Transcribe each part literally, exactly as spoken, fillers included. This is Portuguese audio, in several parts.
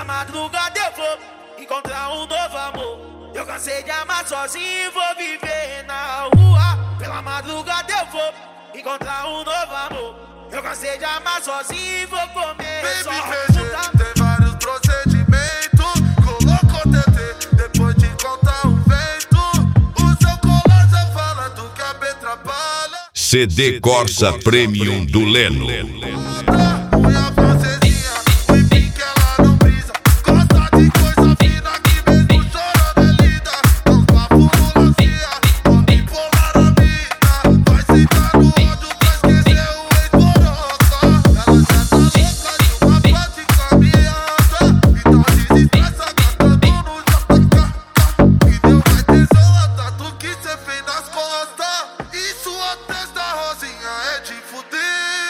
Pela madrugada eu vou encontrar um novo amor. Eu cansei de amar sozinho e vou viver na rua. Pela madrugada eu vou encontrar um novo amor. Eu cansei de amar sozinho e vou comer Baby, só puta. Tem vários procedimentos. Colocou T T depois de contar o vento. O seu colar já fala do que a B trabalha. C D Corsa Premium do Leno. Unha francesinha, o empim que ela não brisa. Gosta de coisa fina que mesmo chorando é linda. Os bafos no lacia, pode pular a mina. Vai sentar no ódio pra esquecer o ex-boroca. Ela já tá louca de uma parte caminhada. Então desestressa gastando no J K. E deu mais tesão a tatu que cê fez nas costas. E sua testa rosinha é de fuder.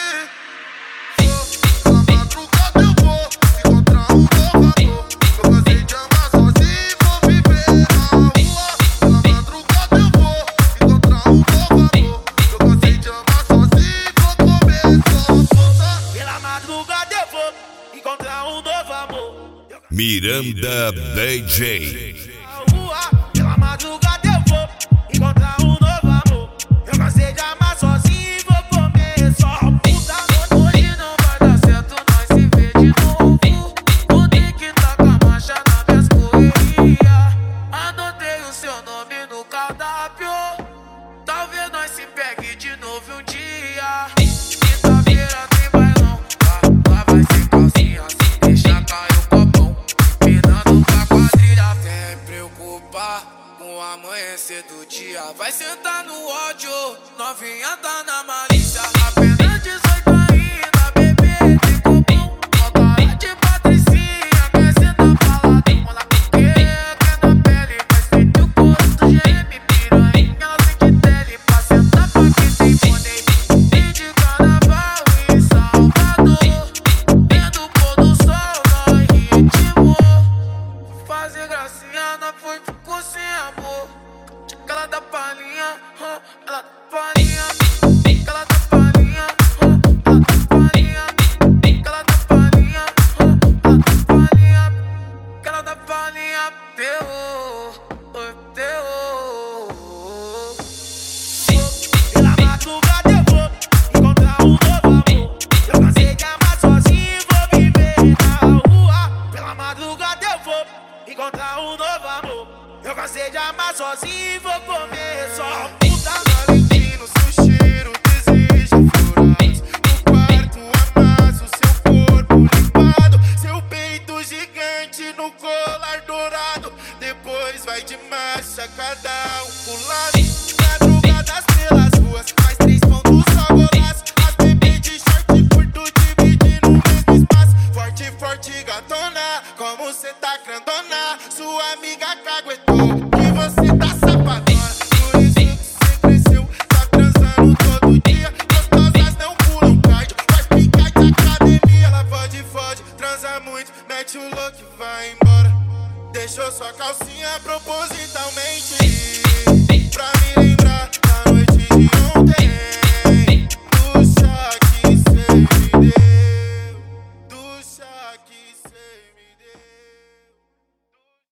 Miranda D J. Pela madrugada eu vou encontrar um novo amor. Eu cansei de amar sozinho e vou comer só puta. Hoje não vai dar certo, nós se vê de novo. O Nick tá com a marcha na minhas correria. Anotei o seu nome no cardápio. Talvez nós se pegue de novo um dia. Quinta-feira tem bailão. Lá, lá vai ser calcinha, se deixar cair o copão. Mirando pra quadrilha, sem preocupar com o amanhecer do dia. Vai sentar no ódio, novinha tá na malícia. Apenas dezoito ainda, bebê de copão. Uma cara de patricinha, quer sentar faladão. Olha porque quer na pele, vai sentir o corpo do geme. Piranha, ela sente tele pra sentar pra quem tem poder. E de carnaval em Salvador, vendo o pôr do sol no ritmo. Fazer gracinha, não foi, ficou sem amor. Ela dá palhinha, huh, ela dá palhinha. Ela dá palhinha, huh, ela dá palhinha. Ela dá palhinha, huh, ela dá palhinha. Ela dá palhinha, terror, oh, terror. Pela madrugada eu vou encontrar um novo amor. Eu cansei de amar sozinho e vou viver na rua. Pela madrugada eu vou encontrar um novo amor. Eu cansei de amar sozinho e vou comer só